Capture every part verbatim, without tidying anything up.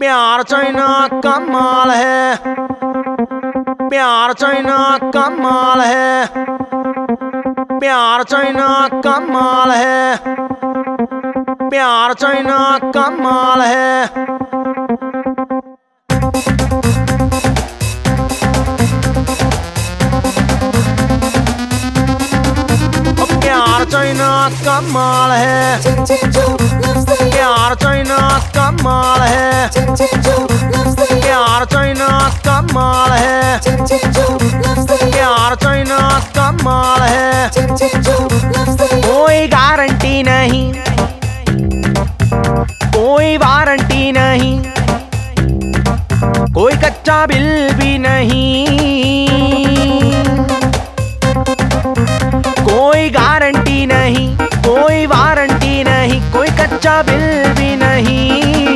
प्यार चाइना का माल है, प्यार चाइना का माल है, प्यार चाइना का माल है, प्यार चाइना का माल है। प्यार चाइना का माल है, प्यार चाइना का माल है, प्यार चाइना का माल है, प्यार चाइना का माल है। कोई गारंटी नहीं, कोई वारंटी नहीं, कोई कच्चा बिल भी नहीं, कोई गारंटी नहीं, कोई वारंटी नहीं, कोई कच्चा बिल भी नहीं।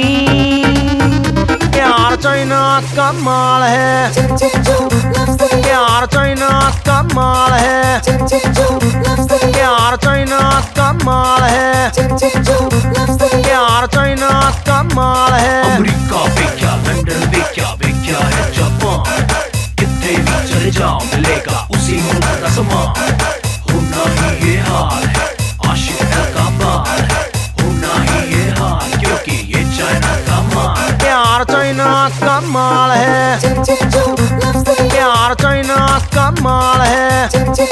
प्यार चाइना का माल है, प्यार चाइना का माल है, प्यार चाइना का माल है, प्यार चाइना का माल है। अमेरिका पे क्या, लंदन पे क्या, पे क्या है जापान, कितने भी चले जाओ मिलेगा उसी मुल्क का सामान। होना ही ये हाल है, आशिक का बाल है, होना ही ये हाल क्योंकि ये चाइना का माल। प्यार चाइना का माल है, प्यार चाइना का माल है।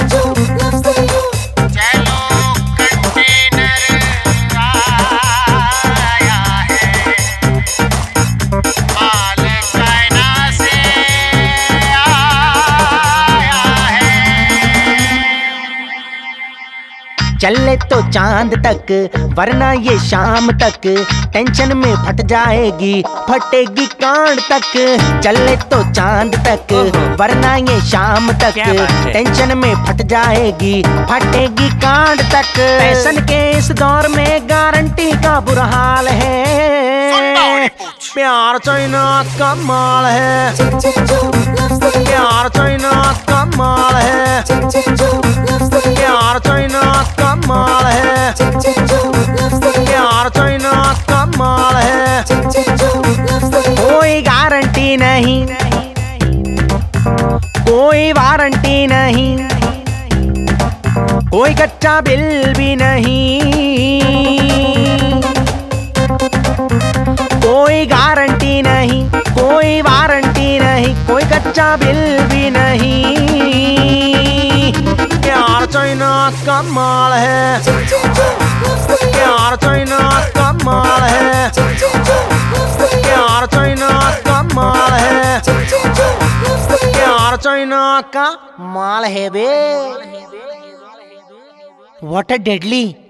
चलो कंटेनर आया है, माल चाइना से आया है। चले तो चांद तक वरना ये शाम तक टेंशन में फट जाएगी, फटेगी कांड तक। चले तो चांद तक वरना ये शाम तक टेंशन में फट जाएगी, फटेगी कांड तक। फैशन के इस दौर में गारंटी का बुरा हाल है। प्यार चाइना का माल है, प्यार चाइना का माल है, प्यार चाइना का माल है, प्यार चाइना का माल है। कोई गारंटी नहीं, कोई वारंटी नहीं, कोई कच्चा बिल भी नहीं, कोई गारंटी नहीं, कोई वारंटी नहीं, कोई कच्चा बिल भी नहीं। प्यार चाइना का माल है, प्यार चाइना का माल है, प्यार चाइना का माल है, प्यार चाइना का माल है बे। What a deadly